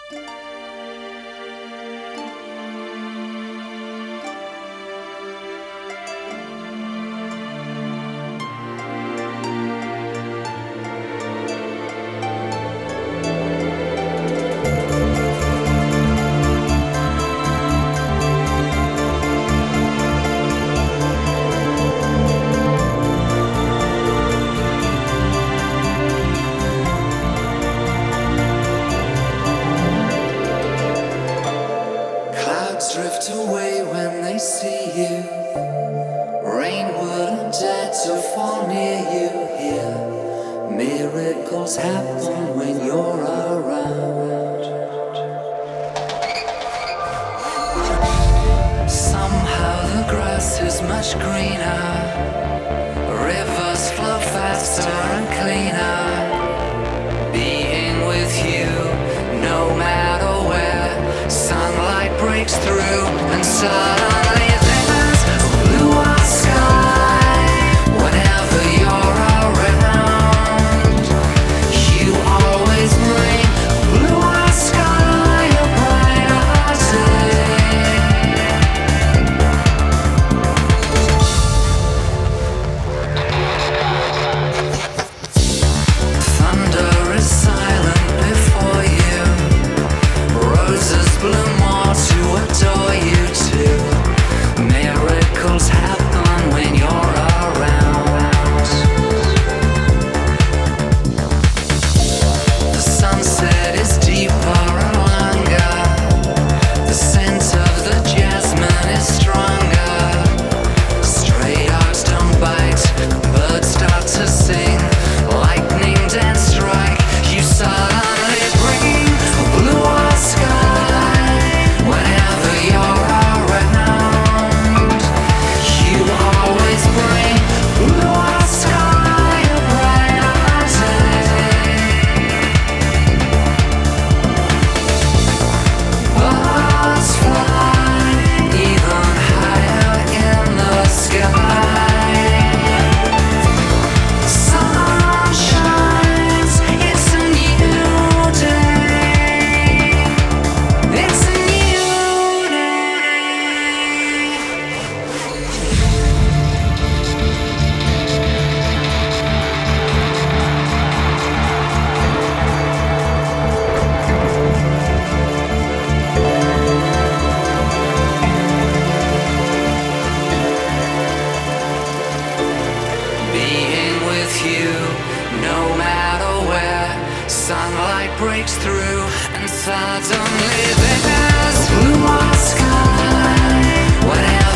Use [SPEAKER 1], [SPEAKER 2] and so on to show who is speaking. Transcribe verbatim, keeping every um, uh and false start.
[SPEAKER 1] Drift away when they see you. Rain wouldn't dare to fall near you here. Miracles happen when you're around. Somehow the grass is much greener. Rivers flow faster and cleaner. Being with you, no matter where, sunlight breaks through and suddenly there's a bluer sky. Whenever you're around, you always bring a bluer sky, a brighter day. Thunder is silent before you. Roses bloom more to adore you too. Miracles happen when you're around. The sunset is deeper and longer. The scent of the jasmine is stronger. Stray dogs don't bite, birds start to sing. Lightning dance strike, you suddenly bring a bluer sky. Whenever you're around, you always bring bluer sky, a brighter day. Birds fly even higher in the sky. Sun shines, it's a new day. It's a new day. Being with you, no matter where, sunlight breaks through and suddenly there's bluer sky. Whatever